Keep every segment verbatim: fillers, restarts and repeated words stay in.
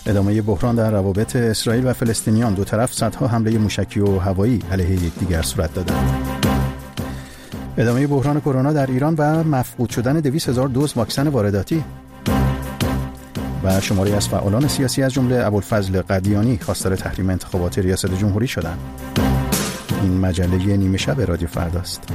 ادامه بحران در روابط اسرائیل و فلسطینیان، دو طرف صدها حمله موشکی و هوایی علیه یکدیگر صورت دادند. ادامه بحران کرونا در ایران و مفقود شدن دویست هزار دوز واکسن وارداتی. و شماری از فعالان سیاسی از جمله ابوالفضل قدیانی خواستار تحریم انتخابات ریاست جمهوری شدند. این مجله نیمه شب رادیو فرداست.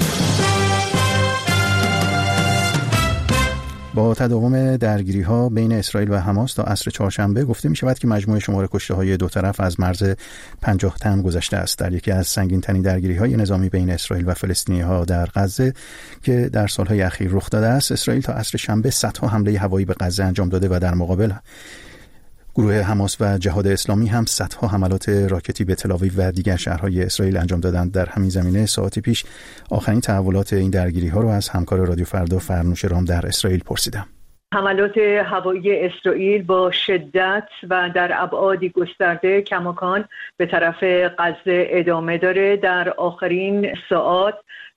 با تداوم درگیری‌ها بین اسرائیل و حماس تا عصر چهارشنبه گفته می‌شود که مجموع شمار کشته‌های دو طرف از مرز پنجاه تن گذشته است. در یکی از سنگین‌ترین درگیری‌های نظامی بین اسرائیل و فلسطینی‌ها در غزه که در سال‌های اخیر رخ داده است، اسرائیل تا عصر شنبه صدها حمله هوایی به غزه انجام داده و در مقابل گروه حماس و جهاد اسلامی هم صدها حملات راکتی به تل‌آویو و دیگر شهرهای اسرائیل انجام دادند. در همین زمینه ساعتی پیش آخرین تحولات این درگیری‌ها رو از همکار رادیو فردا فرنوش رام در اسرائیل پرسیدم. حملات هوایی اسرائیل با شدت و در ابعادی گسترده کماکان به طرف غزه ادامه داره. در آخرین ساعات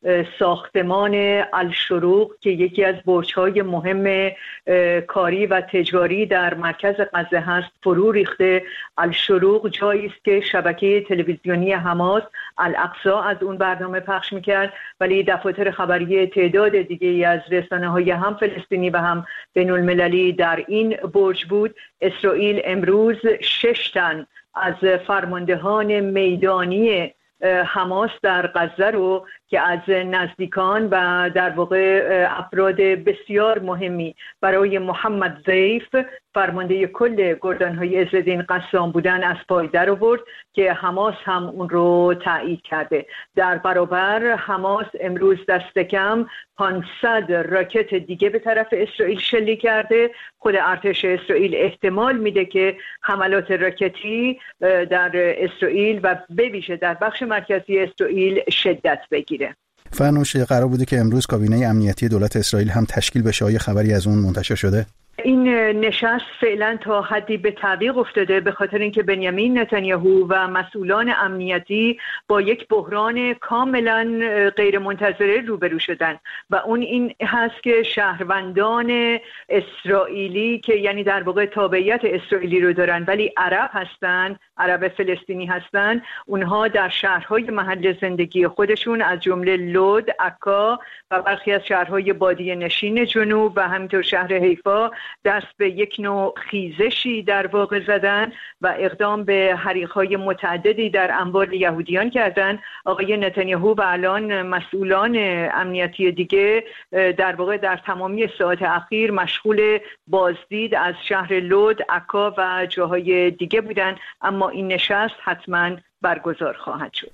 ساختمان الشروق که یکی از برج‌های مهم کاری و تجاری در مرکز غزه هست فرو ریخته. الشروق جایی است که شبکه تلویزیونی حماس الاقصا از اون برنامه پخش میکرد، ولی دفاتر خبری تعداد دیگه از رسانه‌های هم فلسطینی و هم بین المللی در این برج بود. اسرائیل امروز شش تن از فرماندهان میدانی حماس در غزه رو که از نزدیکان و در واقع افراد بسیار مهمی برای محمد ضیف فرمانده کل گردانهای عزالدین قسام بودن از پای در آورد که حماس هم اون رو تایید کرده. در برابر حماس امروز دست کم پانصد راکت دیگه به طرف اسرائیل شلیک کرده. خود ارتش اسرائیل احتمال میده که حملات راکتی در اسرائیل و به ویژه در بخش مرکزی اسرائیل شدت بگیره. فرنوش، قرار بوده که امروز کابینه امنیتی دولت اسرائیل هم تشکیل بشه. آیا خبری از اون منتشر شده؟ این نشست فعلا تا حدی به تعویق افتاده به خاطر اینکه بنیامین نتانیاهو و مسئولان امنیتی با یک بحران کاملا غیر منتظره روبرو شدن و اون این هست که شهروندان اسرائیلی که یعنی در واقع تابعیت اسرائیلی رو دارن ولی عرب هستن، عرب فلسطینی هستن، اونها در شهرهای محل زندگی خودشون از جمله لود، عکا و برخی از شهرهای بادیه نشین جنوب و همینطور شهر حیفا دست به یک نوع خیزشی در واقع زدن و اقدام به حریق‌های متعددی در اموال یهودیان کردن. آقای نتانیاهو و الان مسئولان امنیتی دیگه در واقع در تمامی ساعات اخیر مشغول بازدید از شهر لود، عکا و جاهای دیگه بودن، اما این نشست حتما برگزار خواهد شد.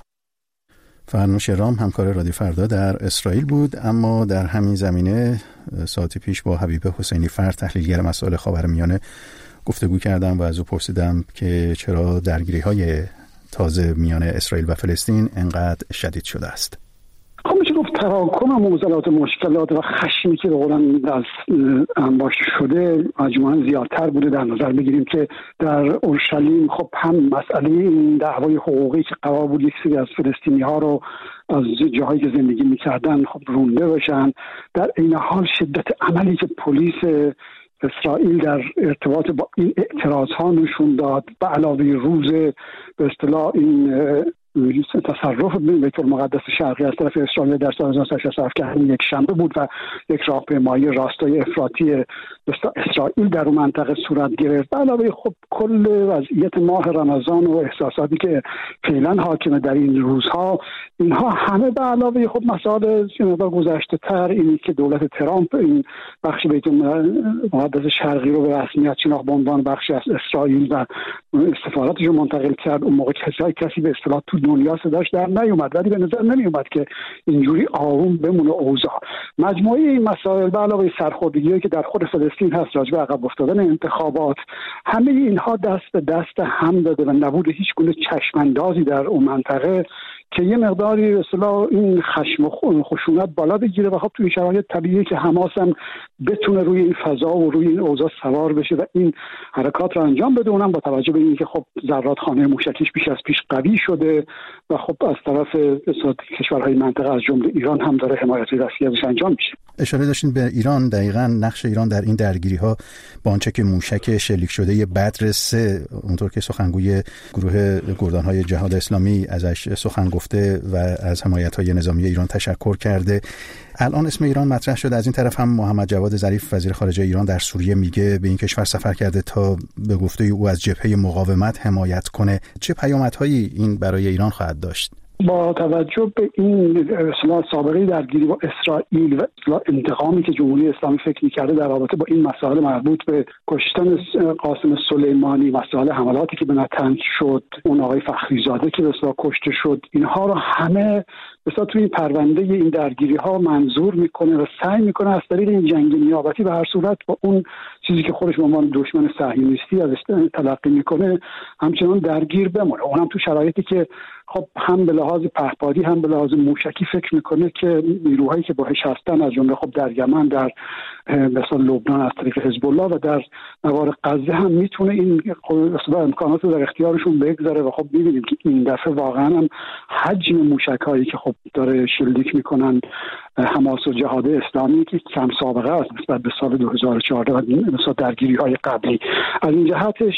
فرنوش رام همکار رادیو فردا در اسرائیل بود. اما در همین زمینه ساعتی پیش با حبیب حسینی فر تحلیلگر مسائل خاورمیانه گفتگو کردم و از او پرسیدم که چرا درگیری‌های تازه میان اسرائیل و فلسطین انقدر شدید شده است. خب میشه گفت تراکم موضوعات مشکلات و خشمی که به قولن از انباشته شده مجموعاً زیادتر بوده. در نظر بگیریم که در اورشلیم خب هم مسئله این دعوای حقوقی که قرار بود یک سری از فلسطینی ها رو از جاهایی که زندگی میکردن خب رونده بشن، در این حال شدت عملی که پلیس اسرائیل در ارتباط با این اعتراض ها نشون داد به علاوه روز به اصطلاح این تصرف بیت المقدس شرقی از طرف اسرائیل در سال هزار و نهصد و شصت و هفت که همین یک شنبه بود و یک راهپیمایی راستای افراطی اسرائیل در اون منطقه صورت گرفت. به علاوه خب کل وضعیت ماه رمضان و احساساتی که فعلا حاکمه در این روزها، اینها همه به علاوه خب مسائل مقدار گذشته تر، اینی که دولت ترامپ این بخش بیت المقدس شرقی رو به رسمیت شناخت به عنوان بخشی از اسرائیل و سفارتش رو منتقل کرد. اون موقع کسی کسی به اصطلاح تو دنیا صداش در نیومد، ولی به نظر نمیومد که اینجوری آروم بمونه اوضاع. مجموعه این مسائل به علاوه سرخوردگی‌هایی که در خود فلسطین هست راجع به عقب افتادن انتخابات، همه اینها دست به دست هم داده و نبود هیچ گونه چشم‌اندازی در اون منطقه که یه مقداری به اصطلاح این خشم و خشونت بالا بگیره و خب توی شرایط طبیعیه که حماس هم بتونه روی این فضا و روی این اوضاع سوار بشه و این حرکات رو انجام بده. اونم با توجه به اینکه خب ذرات خانه موشکیش بیش از پیش قوی شده، و خب از طرف کشورهای منطقه از جمله ایران هم داره حمایت دستی ازش انجام میشه. اشاره داشتین به ایران، دقیقاً نقش ایران در این درگیری‌ها با آنچه که موشک شلیک شده بدر سه، اونطور که سخنگوی گروه گردان‌های جهاد اسلامی ازش سخن گفته و از حمایت‌های نظامی ایران تشکر کرده. الان اسم ایران مطرح شده. از این طرف هم محمد جواد ظریف وزیر خارجه ایران در سوریه میگه به این کشور سفر کرده تا به گفته او از جبهه مقاومت حمایت کنه. چه پیامدهایی این برای ایران خواهد داشت؟ با توجه به این اصطلاح سابقه درگیری با اسرائیل و اصطلاح انتقامی که جمهوری اسلامی فکر می‌کرده در رابطه با این مسائل مربوط به کشتن قاسم سلیمانی، مسائل حملاتی که به نتنز شد، اون آقای فخریزاده که به اصطلاح کشته شد، اینها رو همه مثلا توی این پرونده این درگیری‌ها منظور میکنه و سعی میکنه از طریق این جنگ نیابتی به هر صورت با اون چیزی که خودش به عنوان دشمن صهیونیستی ازش تلقی میکنه همچنان درگیر بمونه. اونم تو شرایطی که خب هم به لحاظ پهپادی هم به لحاظ موشکی فکر میکنه که نیروهایی که باهاش هستن از جمله خب در یمن، در مثلا لبنان از طریق حزب الله و در نوار غزه هم میتونه این اصلا امکانات رو در اختیارشون بگذاره و خب میبینیم که این دفعه واقعا هم حجم موشکایی که خب داره شلیک میکنن حماس و جهاد اسلامی که کم سابقه است نسبت به سال دو هزار و چهارده و مثلا درگیری‌های قبلی. از این جهتش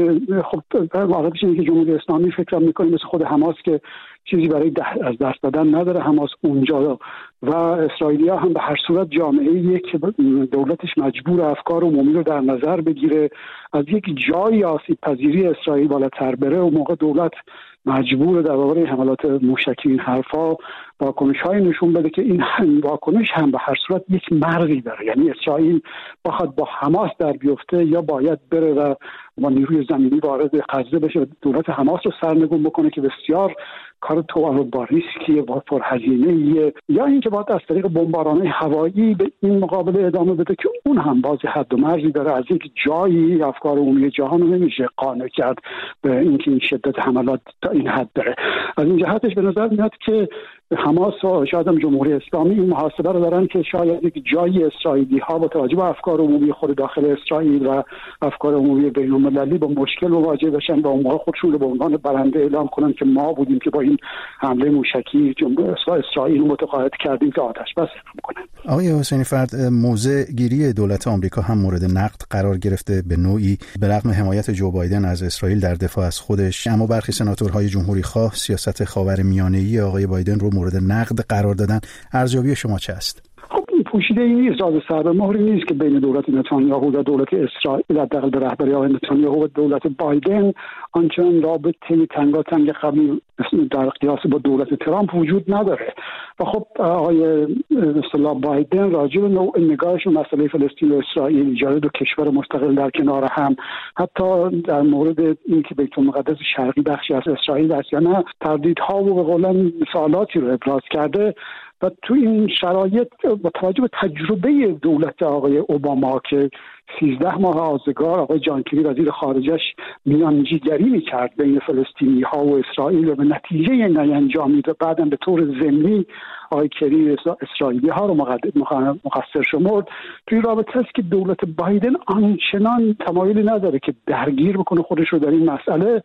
خب واقعیتش اینه که جمهوری اسلامی فکر میکنه مثل خود حماس که چیزی برای ده از دست دادن نداره حماس اونجا و اسرائیلی‌ها هم به هر صورت جامعه یک دولتش مجبور افکار عمومی رو در نظر بگیره، از یک جایی آسیب پذیری اسرائیل بالاتر بره و موقع دولت مجبور در برابر حملات موشکی این حرفا واکنش‌های نشون بده که این واکنش هم به هر صورت یک مرگی داره. یعنی اسرائیل بخواد با حماس در بیفته یا باید بره و با نیروی زمینی وارد غزه بشه، دولت حماس رو سرنگون بکنه که بسیار کار تو با ریسکیه، با پرهزینه‌ایه، یا اینکه باید از طریق بمباران‌های هوایی به این مقابله ادامه بده که اون هم باز حد و مرزی داره. از یک جایی افکار عمومی جهان رو نمیشه قانع کرد به اینکه این شدت حملات تا این حد داره. از این جهتش به نظر میاد که حماس و شاید هم جمهوری اسلامی این محاسبه رو دارن که شاید یک جایی اسرائیلی ها با توجه به افکار عمومی خود داخل اسرائیل و افکار عمومی بین‌المللی با مشکل مواجه بشن و اونها خودشون رو به عنوان برنده اعلام کنن که ما بودیم که با این حمله موشکی جمهوری اسرائیل متقاعد کردیم که آتش بس کنن. آقای حسینی فرد، موضع گیری دولت آمریکا هم مورد نقد قرار گرفته به نوعی به رغم حمایت جو بایدن از اسرائیل در دفاع از خودش، اما برخی سناتورهای جمهوری خواه سیاست خاورمیانه‌ای آقای بایدن رو مورد نقد قرار دادن. ارزیابی شما چه است؟ خب این پوشیده ای نیست، راز سر به مهری نیست که بین دولت نتانیاهو و دولت اسرائیل حداقل به رهبری آقای نتانیاهو و دولت بایدن آنچنان رابطه تنگاتنگ قبلی در قیاس با دولت ترامپ وجود نداره و خب آقای اصطلاح بایدن راجع به نوع نگاهش به مسئله فلسطین و اسرائیل، ایجاد دو کشور مستقل در کنار هم، حتی در مورد اینکه بیت المقدس شرقی بخشی از اسرائیل است یا نه، تردیدها و به قولن سوالاتی رو ابراز کرده. و تو این شرایط با توجه به تجربه دولت آقای اوباما که سیزده ماه آزگار آقای جان کری وزیر خارجش میانجیگری میکرد بین فلسطینی ها و اسرائیل و به نتیجه نینجامید و بعدم به طور ضمنی آقای کری اسرائیلی ها رو مقصر شمرد، توی رابطه است که دولت بایدن آنچنان تمایلی نداره که درگیر بکنه خودش رو در این مسئله،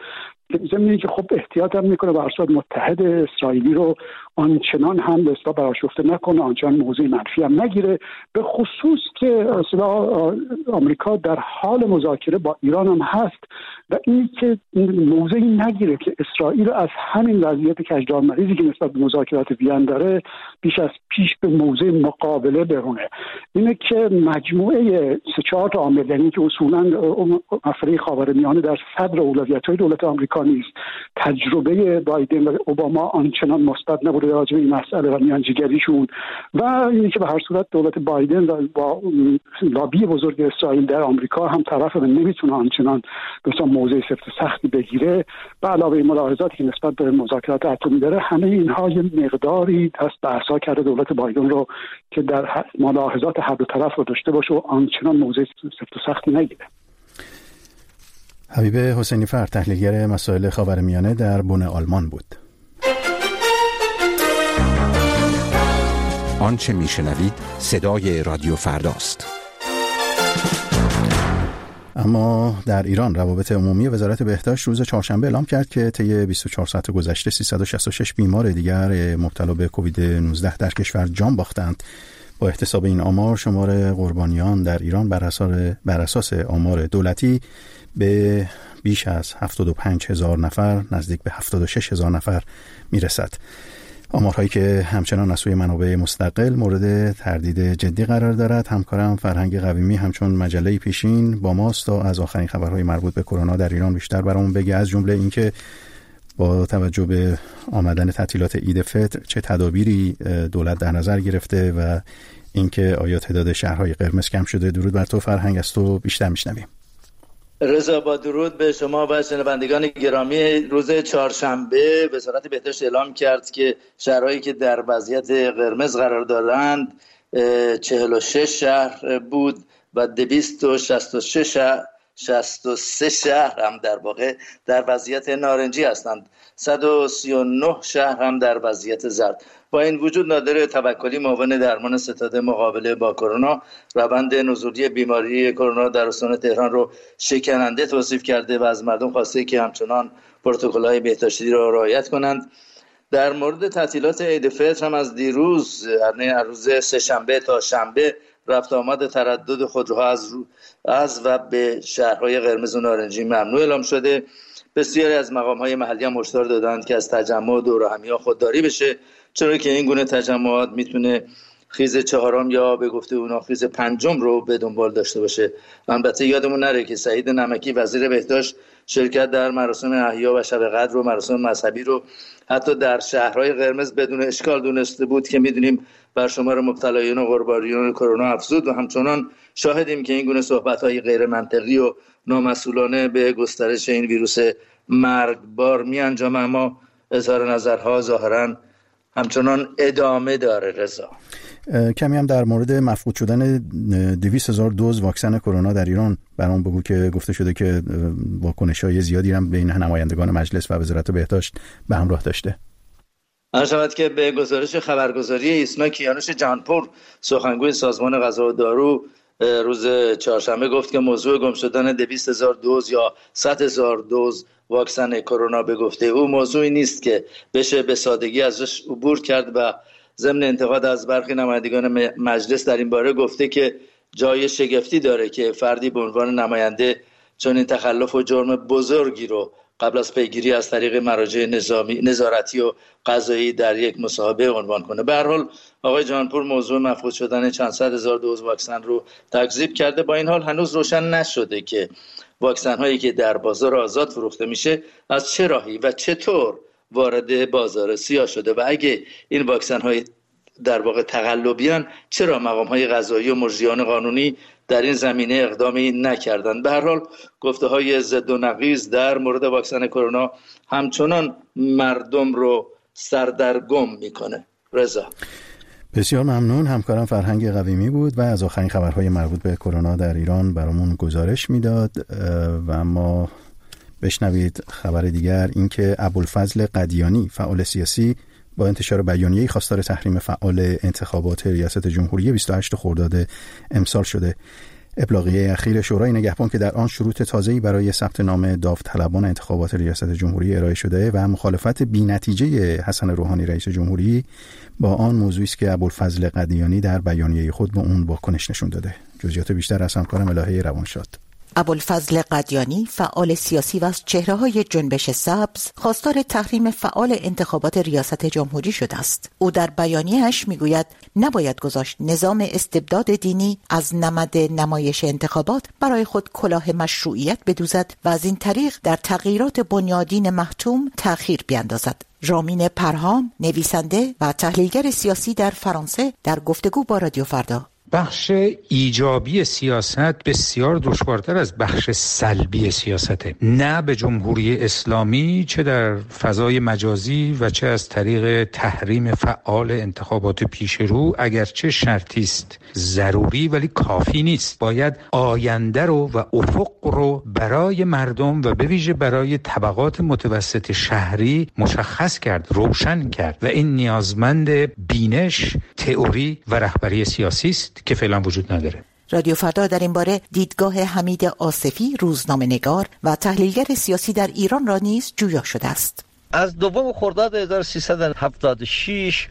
ضمن که خب احتیاط هم میکنه به هر صورت متحد اسرائیلی رو آنچنان هم به اصطلاح برآشفته نکنه، آنچنان موضوع منفی هم نگیره، به خصوص که اصطلاح آمریکا در حال مذاکره با ایران هم هست و این که موضعی نگیره که اسرائیل از همین وضعیت کجدار مریضی که نسبت به مذاکرات وین داره بیش از پیش به موضع مقابله برونه. اینه که مجموعه سه چهار تا عامل، یعنی که اصولا مسئله خاورمیانه در صدر اولویت‌های دولت آمریکا نیست، تجربه بایدن و اوباما آنچنان مثبت نبوده راجع به این مسئله و میانجیگریشون و اینه که به هر صورت دولت بایدن با لابی بزرگ اسرائیل در آمریکا هم طرف و نمیتونه آنچنان مثلا موضع سفت سختی بگیره. به علاوه ملاحظاتی که نسبت به مذاکرات اتمی داره، همه اینها یه مقداری دست به عصا کرده دولت بایدن رو که در ملاحظات هر دو طرف رو داشته باشه و آنچنان موضع سفت و سختی نگیره. حبیب حسینی فرد، تحلیلگر مسائل خاورمیانه در بن آلمان بود. آنچه میشنوید صدای رادیو فرداست. اما در ایران روابط عمومی وزارت بهداشت روز چهارشنبه اعلام کرد که طی بیست و چهار ساعت گذشته سیصد و شصت و شش بیمار دیگر مبتلا به کووید نوزده در کشور جان باختند. با احتساب این آمار شمار قربانیان در ایران بر اساس بر اساس آمار دولتی به بیش از هفتاد و پنج هزار نفر، نزدیک به هفتاد و شش هزار نفر میرسد. آمارهایی که همچنان از سوی منابع مستقل مورد تردید جدی قرار دارد. همکارم فرهنگ قویمی همچون مجله پیشین با ماست تا از آخرین خبرهای مربوط به کرونا در ایران بیشتر برامون بگه، از جمله اینکه با توجه به آمدن تعطیلات عید فطر چه تدابیری دولت در نظر گرفته و اینکه آیا تعداد شهرهای قرمز کم شده. درود بر تو فرهنگ، از تو بیشتر میشنویم. رضا، با درود به شما و شنوندگان گرامی. روز چهارشنبه وزارت بهداشت اعلام کرد که شهرهایی که در وضعیت قرمز قرار دارند چهل و شش شهر بود و دویست و شصت و شش شهر شصت و سه شهر هم در واقع در وضعیت نارنجی هستند. صد و سی و نه شهر هم در وضعیت زرد. با این وجود نادر توکلی، معاون درمان ستاد مقابله با کرونا، روند نزولی بیماری کرونا در استان تهران رو شکننده توصیف کرده و از مردم خواسته که همچنان پروتکل‌های بهداشتی را رعایت کنند. در مورد تعطیلات عید فطر هم از دیروز، یعنی از روز سه‌شنبه تا شنبه، رفت آمد تردد خودروها از از و به شهرهای قرمز و نارنجی ممنوع اعلام شده. بسیاری از مقام‌های محلی هم هشدار دادند که از تجمع و دور و همی‌ها خودداری بشه، چرا که این گونه تجمعات میتونه خیز چهارم یا به گفته اونا خیز پنجم رو به دنبال داشته باشه. البته یادمون نره که سعید نمکی وزیر بهداشت شرکت در مراسم احیا و شب قدر و مراسم مذهبی رو حتی در شهرهای قرمز بدون اشکال دونسته بود که میدونیم بر شمار مبتلایان و قربانیان کرونا افزود و همچنان شاهدیم که این گونه صحبت‌های غیر منطقی و نامسئولانه به گسترش این ویروس مرگبار می‌انجامه. اما اظهار نظرها ظاهراً همچنان ادامه داره. رضا، کمی هم در مورد مفقود شدن دویست هزار دوز واکسن کرونا در ایران برام بگو که گفته شده که واکنش‌های زیادی هم بین نمایندگان مجلس و وزارت بهداشت به همراه داشته. عرض شود که به گزارش خبرگزاری ایسنا، کیانوش جهانپور، سخنگوی سازمان غذا و دارو، روز چهارشنبه گفت که موضوع گم شدن دویست هزار دوز یا صد هزار دوز واکسن کرونا به گفته او موضوعی نیست که بشه به سادگی ازش عبور کرد و ضمن انتقاد از برخی نمایندگان مجلس در این باره گفته که جای شگفتی داره که فردی به عنوان نماینده چون این تخلف و جرم بزرگی رو قبل از پیگیری از طریق مراجع نظامی نظارتی و قضایی در یک مصاحبه عنوان کنه. به هر حال آقای جهانپور موضوع مفقود شدن چند صد هزار دوز واکسن رو تکذیب کرده. با این حال هنوز روشن نشده که واکسن هایی که در بازار آزاد فروخته میشه از چه راهی و چطور وارد بازار سیاه شده و اگه این واکسن های در واقع تقلبیان چرا مقام های قضایی و مجریان قانونی در این زمینه اقدامی نکردند. به هر حال گفته های ضد و نقیض در مورد واکسن کرونا همچنان مردم رو سردرگم میکنه. رضا، بسیار ممنون. همکارم فرهنگ قویمی بود و از آخرین خبرهای مربوط به کرونا در ایران برامون گزارش میداد. و اما بشنوید خبر دیگر، اینکه ابوالفضل قدیانی فعال سیاسی با انتشار بیانیه‌ای خواستار تحریم فعال انتخابات ریاست جمهوری بیست و هشتم خرداد امسال شده. ابلاغیه اخیر شورای نگهبان که در آن شروط تازه‌ای برای ثبت نام داوطلبان انتخابات ریاست جمهوری ارائه شده و مخالفت بی‌نتیجه حسن روحانی رئیس جمهوری با آن موضوعی است که ابوالفضل قدیانی در بیانیه خود به اون واکنش نشون داده. جزئیات بیشتر از همکارم الهه روانشاد. ابوالفضل قدیانی فعال سیاسی و از چهره‌های جنبش سبز خواستار تحریم فعال انتخابات ریاست جمهوری شده است. او در بیانیه‌اش میگوید نباید گذاشت نظام استبداد دینی از نمد نمایش انتخابات برای خود کلاه مشروعیت بدوزد و از این طریق در تغییرات بنیادین محتوم تأخیر بیندازد. رامین پرهام، نویسنده و تحلیلگر سیاسی در فرانسه، در گفتگو با رادیو فردا: بخش ایجابی سیاست بسیار دشوارتر از بخش سلبی سیاسته. نه به جمهوری اسلامی چه در فضای مجازی و چه از طریق تحریم فعال انتخابات پیشرو اگرچه شرطی است ضروری ولی کافی نیست. باید آینده رو و افق رو برای مردم و به ویژه برای طبقات متوسط شهری مشخص کرد، روشن کرد و این نیازمند بینش، تئوری و رهبری سیاسی است که فعلا وجود نداره. رادیو فردا در این باره دیدگاه حمید آصفی، روزنامه‌نگار و تحلیلگر سیاسی در ایران را نیز جویا شده است. از دوم خرداد هزار و سیصد و هفتاد و شش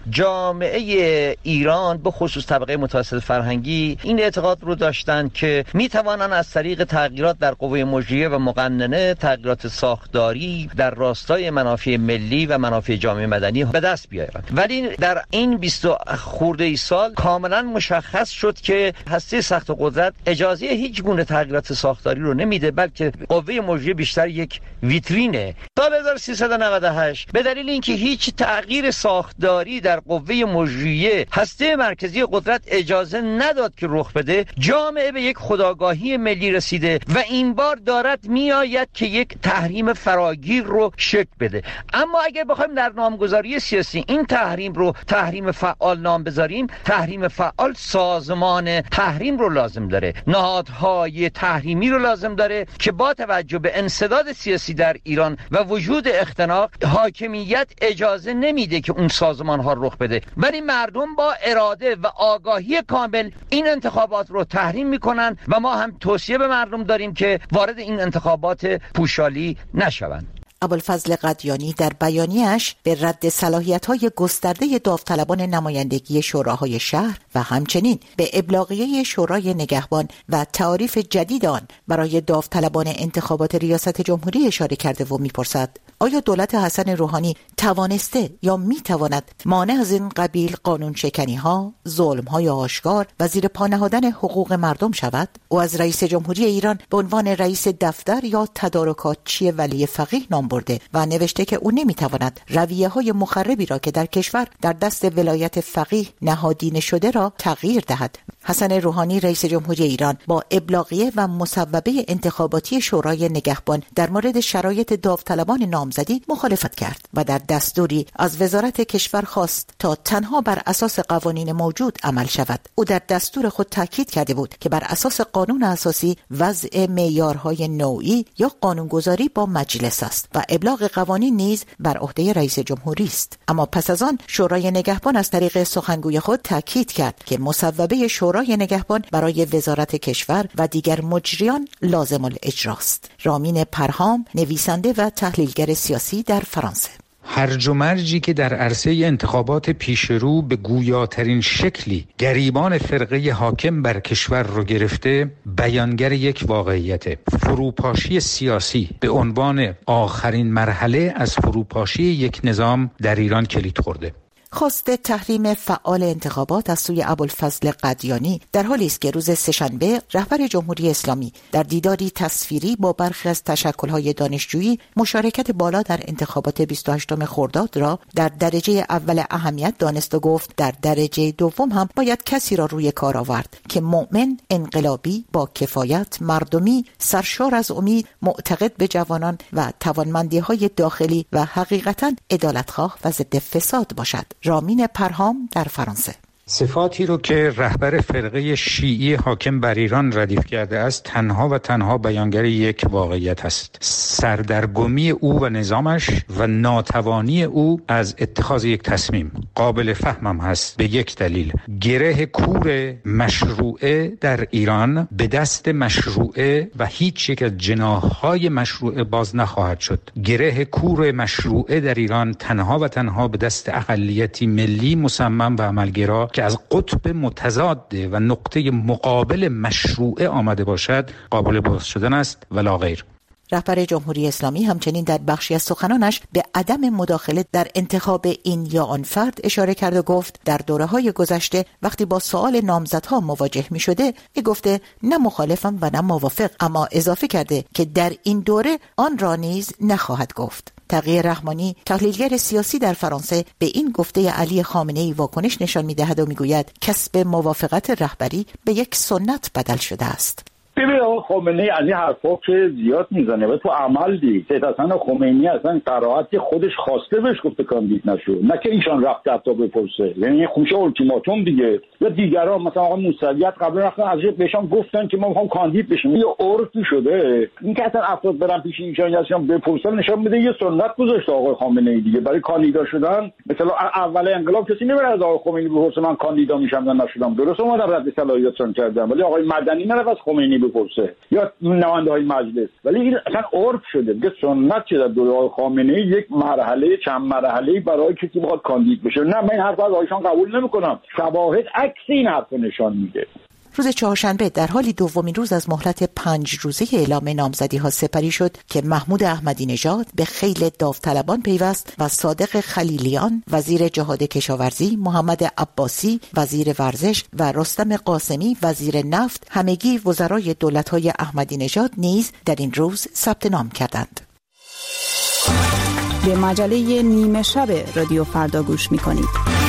جامعه ایران به خصوص طبقه متوسط فرهنگی این اعتقاد رو داشتند که می توانند از طریق تغییرات در قوه مجریه و مقننه، تغییرات ساختاری در راستای منافع ملی و منافع جامعه مدنی به دست بیارند. ولی در این بیست خورده ای سال کاملا مشخص شد که هسته سخت قدرت اجازه هیچ گونه تغییرات ساختاری رو نمیده، بلکه قوه مجریه بیشتر یک ویترینه. سال هزار و سیصد و نود و هشت به دلیل اینکه هیچ تغییر ساختاری در قوه مجریه هسته مرکزی قدرت اجازه نداد که رخ بده، جامعه به یک خودآگاهی ملی رسیده و این بار دارد میآید که یک تحریم فراگیر رو شکل بده. اما اگر بخوایم در نامگذاری سیاسی این تحریم رو تحریم فعال نام بذاریم، تحریم فعال سازمان تحریم رو لازم داره، نهادهای تحریمی رو لازم داره که با توجه به انسداد سیاسی در ایران و وجود اختناق، حاکمیت اجازه نمیده که اون سازمان ها رخ بده، ولی مردم با اراده و آگاهی کامل این انتخابات رو تحریم میکنن و ما هم توصیه به مردم داریم که وارد این انتخابات پوشالی نشوند. ابوالفضل قدیانی در بیانیه‌اش به رد صلاحیت‌های گسترده داوطلبان نمایندگی شوراهای شهر و همچنین به ابلاغیه شورای نگهبان و تعاریف جدید آن برای داوطلبان انتخابات ریاست جمهوری اشاره کرده و می‌پرسد آیا دولت حسن روحانی توانسته یا می‌تواند مانع از این قبیل قانون شکنی‌ها، ظلم‌های آشکار و زیر پا نهادن حقوق مردم شود؟ او از رئیس جمهوری ایران به عنوان رئیس دفتر یا تدارکاتچی ولی فقیه نام برده و نوشته که او نمی‌تواند رویه‌های مخربی را که در کشور در دست ولایت فقیه نهادینه شده را تغییر دهد. حسن روحانی رئیس جمهوری ایران با ابلاغیه و مصوبه انتخاباتی شورای نگهبان در مورد شرایط داوطلبان نامزدی مخالفت کرد و در دستوری از وزارت کشور خواست تا تنها بر اساس قوانین موجود عمل شود. او در دستور خود تاکید کرده بود که بر اساس قانون اساسی وضع معیارهای نوعی یا قانونگذاری با مجلس است و ابلاغ قوانین نیز بر عهده رئیس جمهوری است. اما پس از آن شورای نگهبان از طریق سخنگوی خود تاکید کرد که مصوبه شورای نگهبان برای وزارت کشور و دیگر مجریان لازم الاجراست. رامین پرهام، نویسنده و تحلیلگر سیاسی در فرانسه: هرج و مرجی که در عرصه انتخابات پیشرو به گویاترین شکلی گریبان فرقه حاکم بر کشور رو گرفته، بیانگر یک واقعیت: فروپاشی سیاسی به عنوان آخرین مرحله از فروپاشی یک نظام در ایران کلید خورده. خواست تحریم فعال انتخابات از سوی ابوالفضل قدیانی در حالی است که روز سه‌شنبه رهبر جمهوری اسلامی در دیداری تصویری با برخی از تشکل‌های دانشجویی مشارکت بالا در انتخابات بیست و هشتم خرداد را در درجه اول اهمیت دانست و گفت در درجه دوم هم باید کسی را روی کار آورد که مؤمن، انقلابی، با کفایت، مردمی، سرشار از امید، معتقد به جوانان و توانمندی‌های داخلی و حقیقتاً عدالتخواه و ضد فساد باشد. رامین پرهام در فرانسه: صفاتی رو که رهبر فرقه شیعی حاکم بر ایران ردیف کرده است تنها و تنها بیانگر یک واقعیت است: سردرگمی او و نظامش و ناتوانی او از اتخاذ یک تصمیم. قابل فهمم هست به یک دلیل: گره کور مشروعه در ایران به دست مشروعه و هیچ یک از جناح‌های مشروعه باز نخواهد شد. گره کور مشروعه در ایران تنها و تنها به دست اقلیتی ملی مصمم و عملگرا که از قطب متضاد و نقطه مقابل مشروعه آمده باشد قابل باز شدن است و لا غیر. رهبر جمهوری اسلامی همچنین در بخشی از سخنانش به عدم مداخله در انتخاب این یا آن فرد اشاره کرد و گفت در دوره‌های گذشته وقتی با سوال نامزدها مواجه می شده می گفته نه مخالفم و نه موافق، اما اضافه کرده که در این دوره آن را نیز نخواهد گفت. تقی رحمانی، تحلیلگر سیاسی در فرانسه، به این گفته علی خامنه‌ای واکنش نشان می‌دهد و می‌گوید کسب موافقت رهبری به یک سنت بدل شده است. ببینید خامنه ای از این حرفا که زیاد میزنه و تو عمل دید. سید حسن خمینی اصلا قرائت خودش خواسته بهش گفته کاندید نشو، نه که ایشان رفته حتی بپرسه، یعنی خودش اولتیماتوم دیگه. یا دیگران مثلا آقا موسویت قبل رفتن از بهشون گفتن که ما میخوام کاندید بشیم، یه عرفی شده. این که اصلا افراد برن پیش ایشان یاشون بپرسن نشون میده یه سنت گذاشته آقای خامنه ای دیگه برای کاندیدا شدن. مثلا اول انقلاب کسی نمیره از آقای خمینی بپرسه من کاندیدا میشم یا نشدم، درست اومدن رد صلاحیتشون کردن، ولی آقای مدنی نره از خمینی بپرسه یا نماینده های مجلس. ولی این اصلا عرف شده دیگه، سنت شده در دوره آقای خامنه ای یک مرحله چند مرحله برای کسی بخواد کاندید بشه. نه من این حرف از آقایشان قبول نمیکنم، شواهد عکس این حرف نشان میده. روز چهارشنبه در حالی دومین روز از مهلت پنج روزه اعلام نامزدی ها سپری شد که محمود احمدی نژاد به خیل داوطلبان پیوست و صادق خلیلیان وزیر جهاد کشاورزی، محمد عباسی وزیر ورزش و رستم قاسمی وزیر نفت همگی وزرای دولت‌های احمدی نژاد نیز در این روز ثبت نام کردند. به مجله نیمه شب رادیو فردا گوش می‌کنید.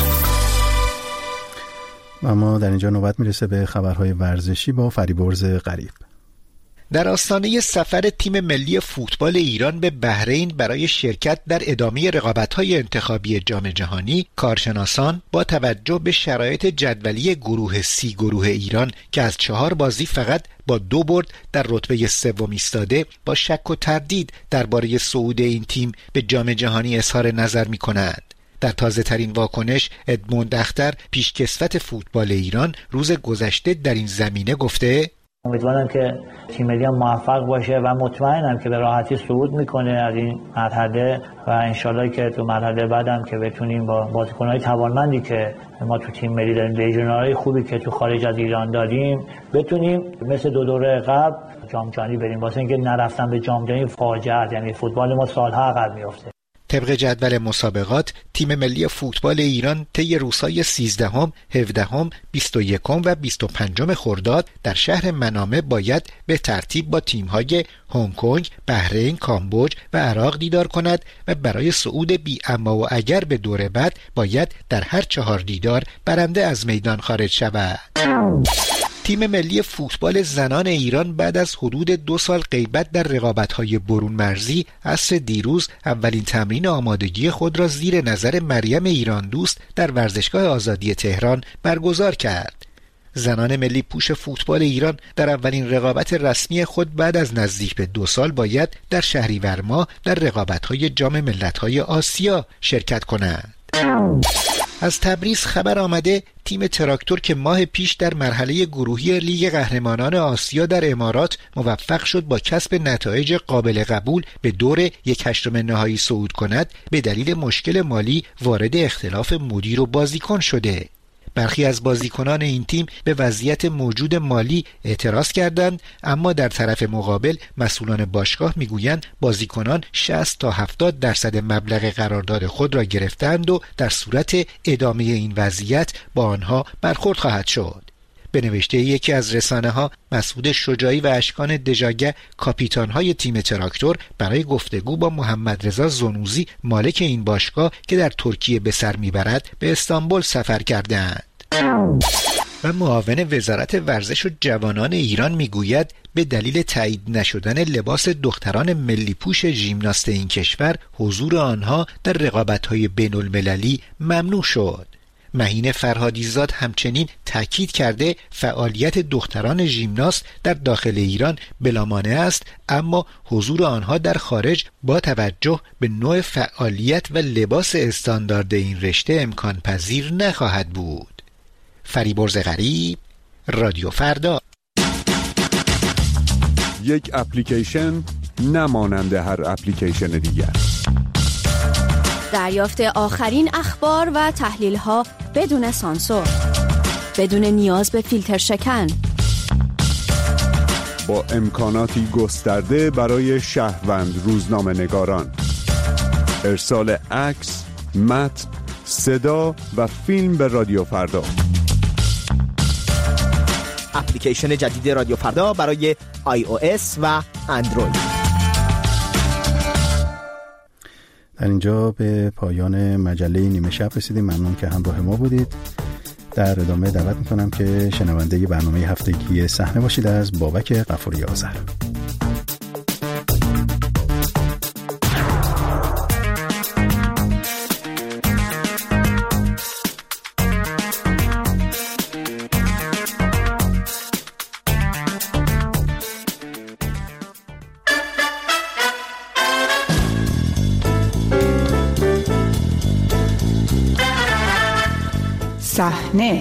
و ما در اینجا نوبت میرسه به خبرهای ورزشی با فریبرز غریب. در آستانه سفر تیم ملی فوتبال ایران به بحرین برای شرکت در ادامه رقابت‌های انتخابی جام جهانی، کارشناسان با توجه به شرایط جدولی گروه سی گروه ایران که از چهار بازی فقط با دو برد در رتبه سوم ایستاده، با شک و تردید درباره صعود این تیم به جام جهانی اظهار نظر می‌کنند. در تازه ترین واکنش، ادموند اختر پیشکسوت فوتبال ایران روز گذشته در این زمینه گفته: امیدوارم که تیم ملی موفق باشه و مطمئنم که به راحتی صعود میکنه از این مرحله و انشالله که تو مرحله بعدم که بتونیم با بازیکن‌های توانمندی که ما تو تیم ملی داریم، لیژنرهای خوبی که تو خارج از ایران داریم، بتونیم مثل دو دوره قبل جام جهانی بریم. واسه اینکه نرفتن به جام جهانی فاجعه است، یعنی فوتبال ما سالها عقب میفته. طبق جدول مسابقات، تیم ملی فوتبال ایران طی روزهای سیزدهم، هفدهم، بیست و یکم و بیست و پنجم خرداد در شهر منامه باید به ترتیب با تیم‌های هنگ کنگ، بحرین، کامبوج و عراق دیدار کند و برای صعود بی اما و اگر به دور بعد باید در هر چهار دیدار برنده از میدان خارج شود. تیم ملی فوتبال زنان ایران بعد از حدود دو سال غیبت در رقابت‌های برون مرزی، عصر دیروز اولین تمرین آمادگی خود را زیر نظر مریم ایران دوست در ورزشگاه آزادی تهران برگزار کرد. زنان ملی پوش فوتبال ایران در اولین رقابت رسمی خود بعد از نزدیک به دو سال باید در شهریور ماه در رقابت‌های جام ملت‌های آسیا شرکت کنند. از تبریز خبر آمده تیم تراکتور که ماه پیش در مرحله گروهی لیگ قهرمانان آسیا در امارات موفق شد با کسب نتایج قابل قبول به دور یک هشتم نهایی صعود کند، به دلیل مشکل مالی وارد اختلاف مدیر و بازیکن شده. برخی از بازیکنان این تیم به وضعیت موجود مالی اعتراض کردند، اما در طرف مقابل مسئولان باشگاه میگویند بازیکنان شصت تا هفتاد درصد مبلغ قرارداد خود را گرفتند و در صورت ادامه این وضعیت با آنها برخورد خواهد شد. به نوشته یکی از رسانه ها، مسعود شجاعی و اشکان دژاگه کاپیتان های تیم تراکتور برای گفتگو با محمد رضا زنوزی مالک این باشگاه که در ترکیه به سر میبرد به استانبول سفر کردند. و معاون وزارت ورزش و جوانان ایران میگوید به دلیل تایید نشدن لباس دختران ملی پوش ژیمناست این کشور، حضور آنها در رقابت‌های بین‌المللی ممنوع شد. مهین فرهادیزاد همچنین تاکید کرده فعالیت دختران ژیمناست در داخل ایران بلامانع است، اما حضور آنها در خارج با توجه به نوع فعالیت و لباس استاندارد این رشته امکان پذیر نخواهد بود. فریبرز غریب، رادیو فردا. یک اپلیکیشن نمانند هر اپلیکیشن دیگر. دریافت آخرین اخبار و تحلیل‌ها بدون سانسور، بدون نیاز به فیلتر شکن، با امکاناتی گسترده برای شهروند روزنامه‌نگاران. ارسال عکس، متن، صدا و فیلم به رادیو فردا. اپلیکیشن جدید رادیو فردا برای آی او اس و اندروید. در اینجا به پایان مجله نیمه شب رسیدیم. ممنون که همراه ما بودید. در ادامه دعوت میکنم که شنونده برنامه هفتگی صحنه باشید از بابک غفوری آذر. صحنه،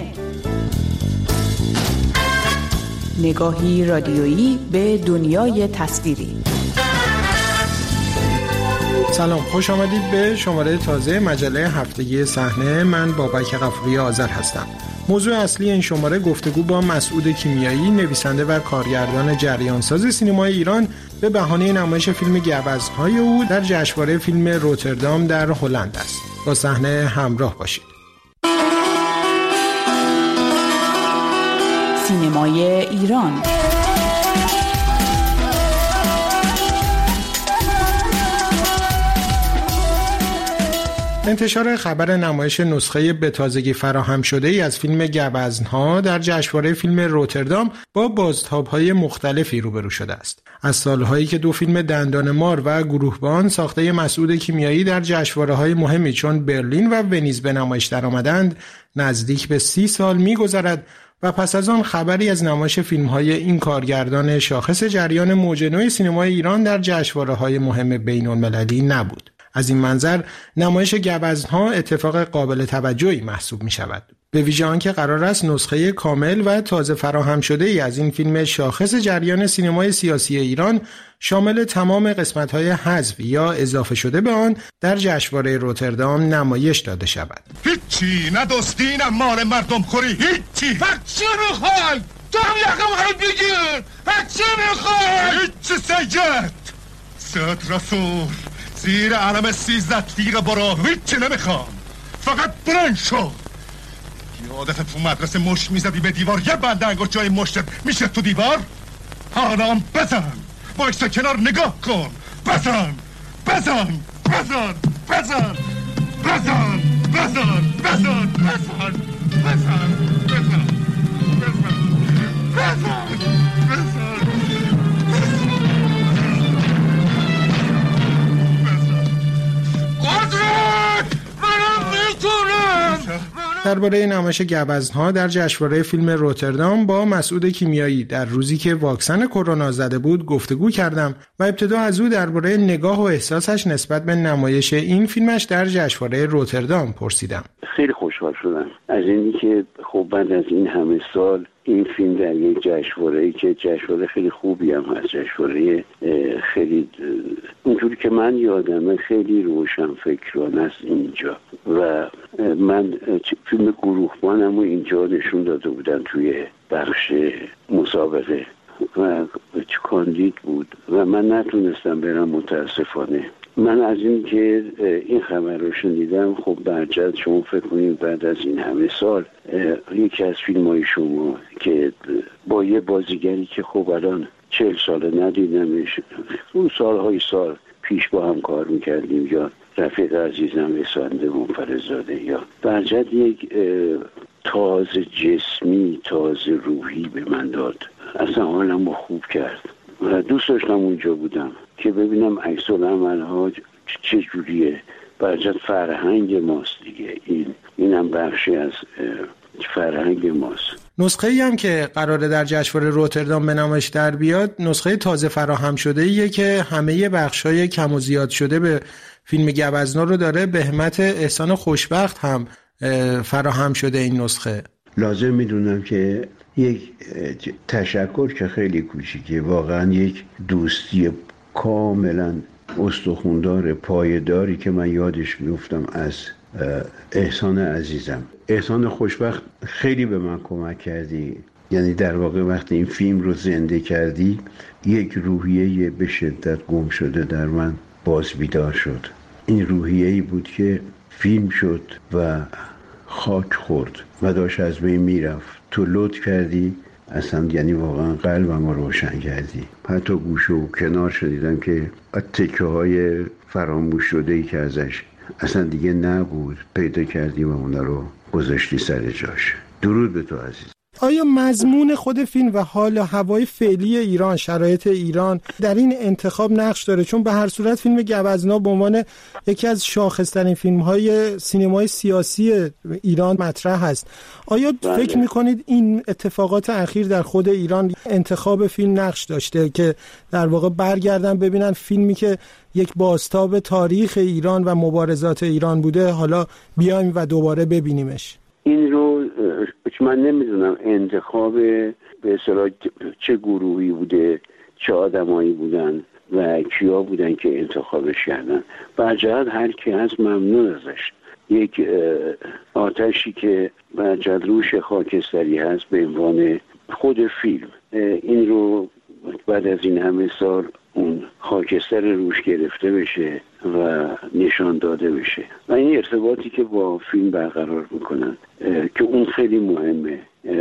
نگاهی رادیویی به دنیای تصویری. سلام، خوش آمدید به شماره تازه مجله هفتگی صحنه. من بابک غفوری آذر هستم. موضوع اصلی این شماره گفتگو با مسعود کیمیایی، نویسنده و کارگردان جریانساز سینمای ایران، به بهانه نمایش فیلم گوزن‌های او در جشنواره فیلم روتردام در هلند است. با صحنه همراه باشید. سینمای ایران. انتشار خبر نمایش نسخه به تازگی فراهم شده ای از فیلم گوزن‌ها در جشنواره فیلم روتردام با بازتاب‌های مختلفی روبرو شده است. از سال‌هایی که دو فیلم دندان مار و گروهبان ساخته مسعود کیمیایی در جشنواره‌های مهمی چون برلین و ونیز به نمایش درآمدند، نزدیک به سی سال می‌گذرد و پس از آن خبری از نمایش فیلم‌های این کارگردان شاخص جریان موج نو سینمای ایران در جشنواره‌های مهم بین‌المللی نبود. از این منظر نمایش گوزن‌ها اتفاق قابل توجهی محسوب می‌شود. به ویژه آنکه قرار است نسخه کامل و تازه فراهم شده ای از این فیلم شاخص جریان سینمای سیاسی ایران شامل تمام قسمت‌های حذف یا اضافه شده به آن در جشنواره روتردام نمایش داده شود. هیچی ندوستی، نه مال مردم خوری، هیچی. بچه میخوای؟ تو هم یقم های بگیر. بچه میخوای؟ هیچی سید. سید رسول زیر علم سیزده تیغ برا هیچی نمیخوام. فقط برنج شو. یادت تو مدرسه مشت میزدی به دیوار، یه بنده انگشت جای مشتت میشه تو دیوار؟ حالا هم بزن، بایستا کنار نگاه کن. بزن بزن بزن بزن بزن بزن بزن بزن بزن بزن بزن بزن قدرت منم میتونم. درباره نمایش گوزن‌ها در جشنواره فیلم روتردام با مسعود کیمیایی در روزی که واکسن کرونا زده بود گفتگو کردم و ابتدا از او درباره نگاه و احساسش نسبت به نمایش این فیلمش در جشنواره روتردام پرسیدم. خیلی خوشحال شدم از اینی که خب بعد از این همه سال این فیلم در یک جشنواره‌ای که جشنواره خیلی خوبی هم هست، جشنواره خیلی اونجوری که من یادمه خیلی روشن فکرانه است اینجا و من فیلم گروهبانم رو اینجا نشون داده بودن توی بخش مسابقه و کاندید بود و من نتونستم برم متاسفانه. من از این که این خبر رو شنیدم خب برجت شما فکر کنید بعد از این همه سال یکی از فیلم های شما که با یه بازیگری که خب الان چهل ساله ندیدمش، اون سالهای سال پیش با هم کار میکردیم، یا رفیق عزیزم اسفنده منفرزاده، یا برجت یک تازه جسمی تازه روحی به من داد، اصلا حالم رو خوب کرد و دوست داشتم اونجا بودم که ببینم عکس العمل ها چه جوریه. برجت فرهنگ ماست دیگه، این اینم بخشی از فرهنگ ماست. نسخه ای هم که قراره در جشنواره روتردام به نمایش در بیاد نسخه تازه فراهم شده ایه که همه بخشای کم و زیاد شده به فیلم گوزنا رو داره. بهمت احسان خوشبخت هم فراهم شده این نسخه. لازم میدونم که یک تشکر که خیلی کوچیکه، واقعا یک دوستی کاملا استخوندار پایداری که من یادش میفتم از احسان عزیزم. احسان خوشبخت خیلی به من کمک کردی، یعنی در واقع وقتی این فیلم رو زنده کردی یک روحیه به شدت گم شده در من باز بیدار شد. این روحیه‌ای بود که فیلم شد و خاک خورد و داشت از بین میرفت. تو لطف کردی اصلا، یعنی واقعا قلبم رو روشن کردی. حتی گوشه و کنار شدیدم که تکه های فراموش شده ای که ازش اصلا دیگه نبود پیدا کردی و اونا رو گذاشتی سر جاش. درود به تو عزیز. آیا مضمون خود فیلم و حال و هوای فعلی ایران، شرایط ایران در این انتخاب نقش داره؟ چون به هر صورت فیلم گوزنا به عنوان یکی از شاخص‌ترین فیلم‌های سینمای سیاسی ایران مطرح هست. آیا بله. فکر می‌کنید این اتفاقات اخیر در خود ایران انتخاب فیلم نقش داشته که در واقع برگردن ببینن فیلمی که یک بازتاب تاریخ ایران و مبارزات ایران بوده حالا بیایم و دوباره ببینیمش؟ این رو من نمیدونم انتخاب به اصطلاح چه گروهی بوده، چه آدمایی بودن و کیا بودن که انتخابش کردن. برجهت هر کی هست ممنون ازش. یک آتشی که برجهت روش خاکستری هست به عنوان خود فیلم، این رو بعد از این همه سال اون خاکستر روش گرفته بشه و نشان داده بشه و این ارتباطی که با فیلم برقرار میکنن که اون خیلی مهمه.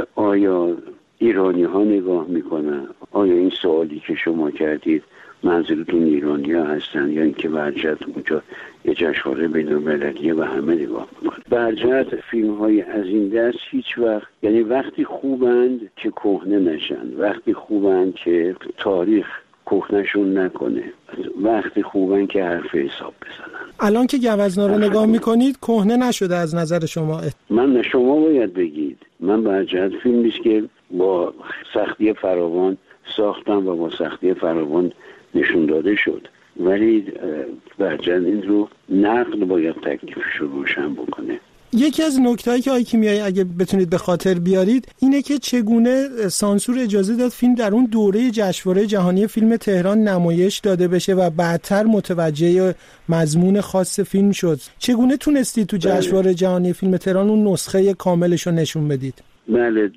آیا ایرانی ها نگاه میکنن؟ آیا این سوالی که شما کردید منظورتون ایرانی ها هستن یا اینکه برجهت اونجا یه جشنواره بین‌المللیه و همه نگاه میکنن؟ برجهت فیلم های از این دست هیچ وقت، یعنی وقتی خوبند که کهنه نشن، وقتی خوبند که تاریخ کهنه‌شون نکنه، وقتی خوبن که حرف حساب بزنن. الان که گوزنا رو نگاه میکنید کهنه نشده از نظر شما؟ من نه، شما باید بگید. من برجهت فیلمی است که با سختی فراوان ساختم و با سختی فراوان نشون داده شد، ولی برجهت این رو نقد باید تکلیفش رو روشن بکنه. یکی از نکتهایی که آقای کیمیایی اگه بتونید به خاطر بیارید اینه که چگونه سانسور اجازه داد فیلم در اون دوره جشنواره جهانی فیلم تهران نمایش داده بشه و بعدتر متوجه مضمون خاص فیلم شد. چگونه تونستید تو جشنواره جهانی فیلم تهران اون نسخه کاملش رو نشون بدید؟ بله،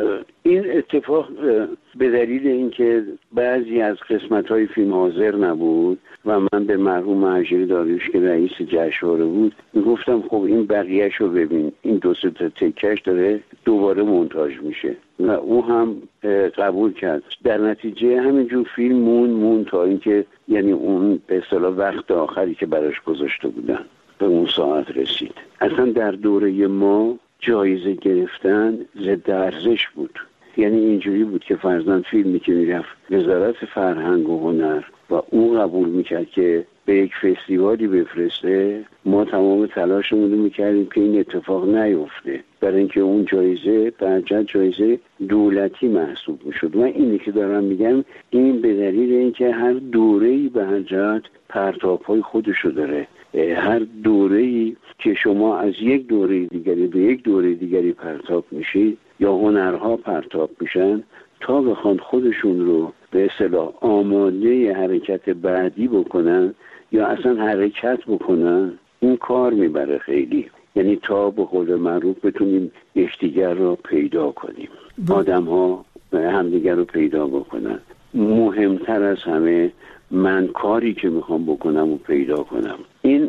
این اتفاق به دلیل اینکه بعضی از قسمت‌های فیلم حاضر نبود و من به مرحوم مهاجری داریوش که رئیس جشنواره بود میگفتم خب این بقیه‌اش رو ببین، این دو سه تا تکش داره دوباره مونتاژ میشه و او هم قبول کرد. در نتیجه همینجور فیلم مون مون تا اینکه یعنی اون به اصطلاح وقت آخری که براش گذاشته بودن به اون ساعت رسید. اصلا در دوره ما جایزه گرفتن ضد ارزش بود. یعنی اینجوری بود که فرضاً فیلمی که میرفت وزارت فرهنگ و هنر و او قبول میکرد که به یک فستیوالی بفرسته، ما تمام تلاشمون رو میکردیم که این اتفاق نیفته، برای اینکه اون جایزه برجهت جایزه دولتی محسوب میشد. و اینی که دارم میگم این به دلیل اینکه هر دوره‌ای برجهت پرتاب‌های خودشو داره. هر دوره‌ای که شما از یک دوره دیگری به یک دوره دیگری پرتاب میشید یا هنرها پرتاب میشن تا بخوان خودشون رو به اصطلاح آماده حرکت بعدی بکنن یا اصلا حرکت بکنن، این کار میبره خیلی. یعنی تا به قول معروف بتونیم یکدیگر رو پیدا کنیم، آدم ها همدیگر رو پیدا بکنن. مهمتر از همه من کاری که میخوام بکنم و پیدا کنم. این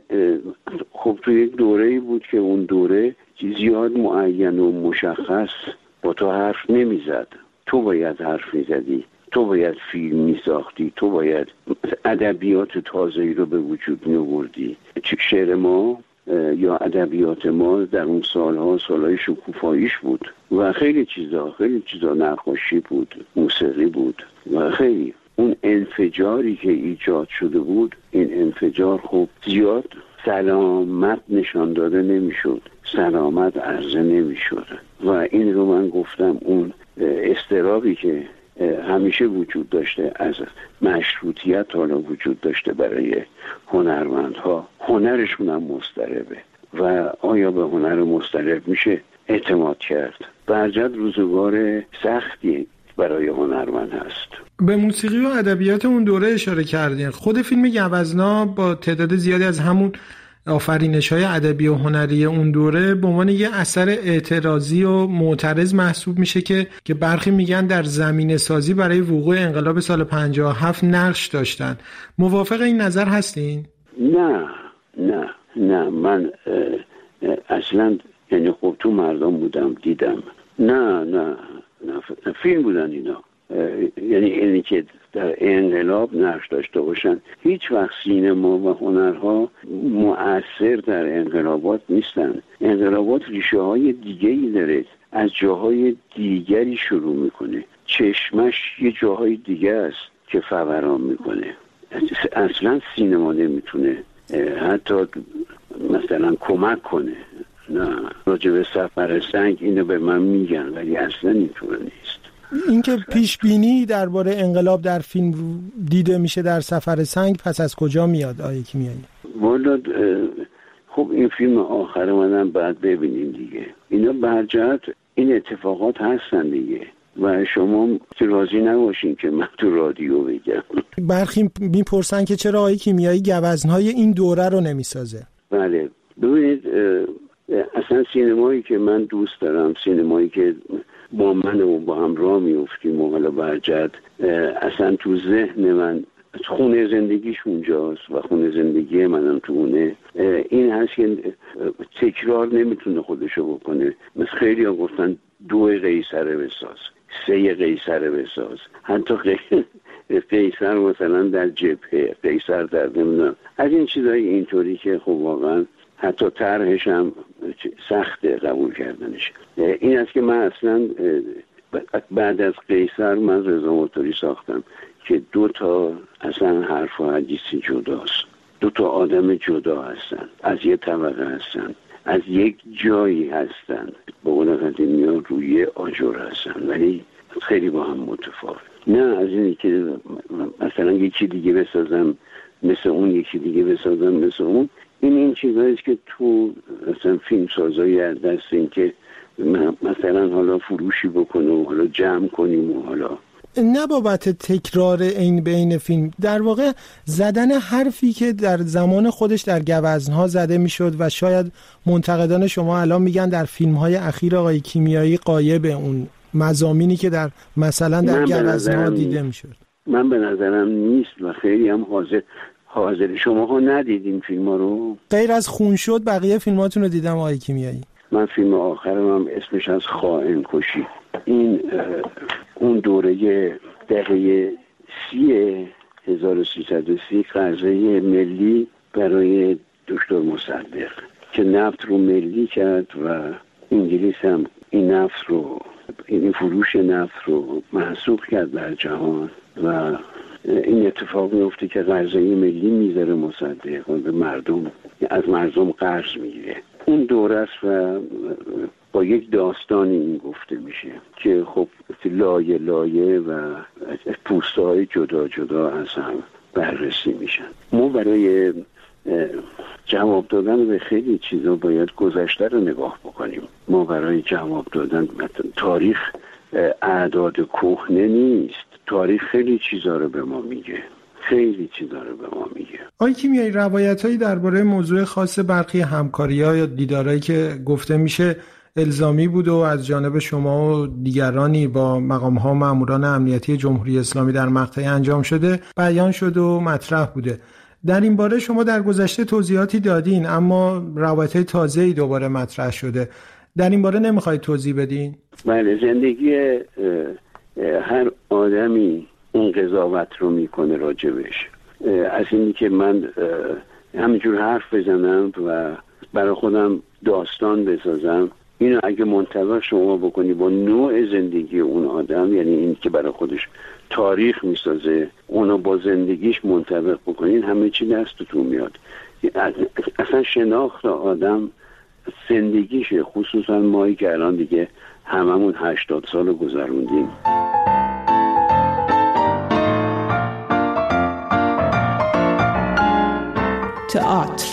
خب تو یک دوره‌ای بود که اون دوره زیاد معین و مشخص با تو حرف نمیزد. تو باید حرف میزدی، تو باید فیلم میساختی، تو باید ادبیات تازه‌ای رو به وجود می‌آوردی. شعر ما یا ادبیات ما در اون سالها سالهای شکوفاییش بود و خیلی چیزا خیلی چیزا نقاشی بود، موسیقی بود و خیلی اون انفجاری که ایجاد شده بود، این انفجار خب زیاد سلامت نشان داده نمیشد، سلامت عرضه نمیشد و این رو من گفتم اون استرابی که همیشه وجود داشته از مشروطیت حالا وجود داشته برای هنرمندها، هنرشون هم مضطربه و آیا به هنر مضطرب میشه اعتماد کرد؟ برجهت روزگار سختی برای هنرمند هست. به موسیقی و ادبیات اون دوره اشاره کردین. خود فیلم گوزنا با تعداد زیادی از همون آفرینش‌های ادبی و هنری اون دوره به عنوان یه اثر اعتراضی و معترض محسوب میشه که که برخی میگن در زمینه سازی برای وقوع انقلاب سال پنجاه و هفت نقش داشتن. موافق این نظر هستین؟ نه نه نه من اصلا یعنی خب تو مردم بودم دیدم. نه نه نه فیلم بودن اینا. یعنی اینی که در انقلاب نقش داشته باشن. هیچ وقت سینما و هنرها مؤثر در انقلابات نیستن. انقلابات ریشه های دیگه ای داره. از جاهای دیگری شروع میکنه، چشمش یه جاهای دیگه است که فوران میکنه. اصلا سینما نمیتونه حتی مثلا کمک کنه. نه، راجع به سفر سنگ اینو به من میگن ولی اصلا اینطور نیست. اینکه پیش بینی درباره انقلاب در فیلم دیده میشه در سفر سنگ پس از کجا میاد آقای کیمیایی؟ والا خب این فیلم آخر منم بعد ببینیم دیگه. اینا برجهت این اتفاقات هستن دیگه و شما راضی نباشین که من تو رادیو بگم. برخی میپرسن که چرا آقای کیمیایی گوزنهای این دوره رو نمیسازه. بله ببینید اصلا سینمایی که من دوست دارم، سینمایی که با من و با هم راه میفتیم و حالا برجت اصلا تو ذهن من خونه زندگیش اونجاست و خونه زندگی منم تو اونه، این هست که تکرار نمیتونه خودشو بکنه. مثل خیلی ها گفتن دو قیصره بساز، سه قیصره بساز، حتی قیصر مثلا در جبهه، قیصر در نمیدونم از این چیزای اینطوری که خب واقعا حتی طرحش هم سخته قبول کردنش. این است که من اصلا بعد از قیصر من رضا موتوری ساختم که دو تا اصلا حرف و حدیثی جداست، دو تا آدم جدا هستن، از یه طبقه هستن، از یک جایی هستن، به قول قدیمی ها روی آجر هستن ولی خیلی با هم متفاوت. نه از اینی که مثلا یکی دیگه بسازم مثل اون، یکی دیگه بسازم مثل اون. این این چیزاییست که تو مثلا فیلم سازایی از دست این که مثلا حالا فروشی بکنه و حالا جمع کنیم و حالا نه بابت تکرار این بین فیلم، در واقع زدن حرفی که در زمان خودش در گوزنها زده میشد و شاید منتقدان شما الان میگن در فیلم‌های اخیر آقای کیمیایی غایب اون مضامینی که در مثلا در گوزنها دیده میشد. من به نظرم نیست و خیلی هم حاضر حاضر شما ها ندیدین فیلم ها رو؟ غیر از خون شد بقیه فیلماتون رو دیدم آقای کیمیایی. من فیلم آخرم هم اسمش از خائن کشی. این اون دوره دهه سی هزار و سیصد و سی قرضه ملی برای دکتر مصدق که نفت رو ملی کرد و انگلیس هم این نفت رو، این فروش نفت رو محسوب کرد در جهان و این اتفاق میفته که قرضه ملی میذاره مصدق و به مردم از مردم قرض میگیره. اون دوره است و با یک داستانی این گفته میشه که خب لایه لایه و پوسته های جدا جدا از هم بررسی میشن. ما برای جواب دادن به خیلی چیزا باید گذشته رو نگاه بکنیم. ما برای جواب دادن تاریخ اعداد کهنه نیست، تاریخ خیلی چیزا رو به ما میگه، خیلی چیزا رو به ما میگه. آقای کیمیایی روایتایی درباره موضوع خاص برخی همکاری‌ها یا دیدارایی که گفته میشه الزامی بود و از جانب شما و دیگرانی با مقام‌ها ماموران امنیتی جمهوری اسلامی در مقطعی انجام شده بیان شده و مطرح بوده. در این باره شما در گذشته توضیحاتی دادین اما روایت‌های تازه‌ای دوباره مطرح شده. در این باره نمیخواید توضیح بدین؟ بله، زندگی هر آدمی این قضاوت رو میکنه راجبش. از اینی که من همینجور حرف بزنم و برای خودم داستان بسازم، اینو اگه منطبق شما بکنی با نوع زندگی اون آدم، یعنی این که برای خودش تاریخ میسازه، اونو با زندگیش منطبق بکنین، همه چی دستتون میاد. اصلا شناخت آدم زندگیشه، خصوصا مایی که الان دیگه هممون هشتاد سال گذروندیم. تئاتر.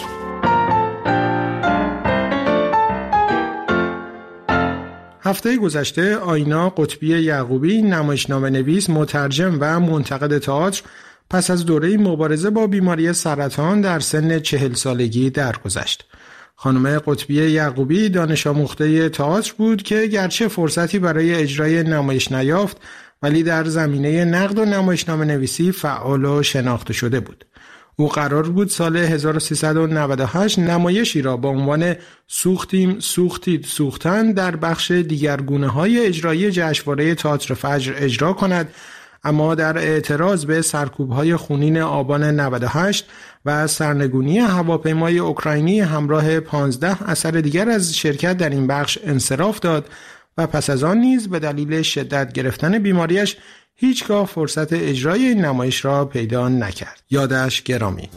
هفته گذشته آینا قطبی یعقوبی، نمایشنامه نویس، مترجم و منتقد تئاتر، پس از دوره مبارزه با بیماری سرطان در سن چهل سالگی درگذشت. خانم قطبی یعقوبی دانش آموخته تئاتر بود که گرچه فرصتی برای اجرای نمایش نیافت ولی در زمینه نقد و نمایشنامه نویسی فعال و شناخته شده بود. او قرار بود سال هزار و سیصد و نود و هشت نمایشی را با عنوان سوختیم سوختید سوختن در بخش دیگرگونه‌های اجرایی جشنواره تئاتر فجر اجرا کند، اما در اعتراض به سرکوب‌های خونین آبان نود و هشت و سرنگونی هواپیمای اوکراینی همراه پانزده اثر دیگر از شرکت در این بخش انصراف داد و پس از آن نیز به دلیل شدت گرفتن بیماریش هیچگاه فرصت اجرای این نمایش را پیدا نکرد. یادش گرامی.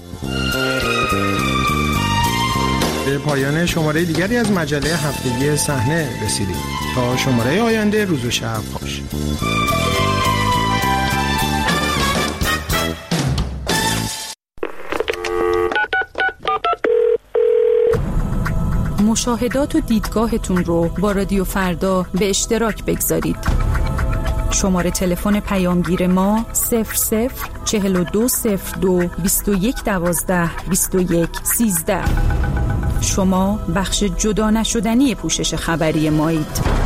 به پایان شماره دیگری از مجله هفتگی صحنه رسیدیم. تا شماره آینده، روز و شب خوش. مشاهدات و دیدگاهتون رو با رادیو فردا به اشتراک بگذارید. شماره تلفن پیامگیر ما صفر صفر چهل و دو صفر دو بیست و یک دوازده بیست و یک سیزده. شما بخش جدا نشدنی پوشش خبری مایید.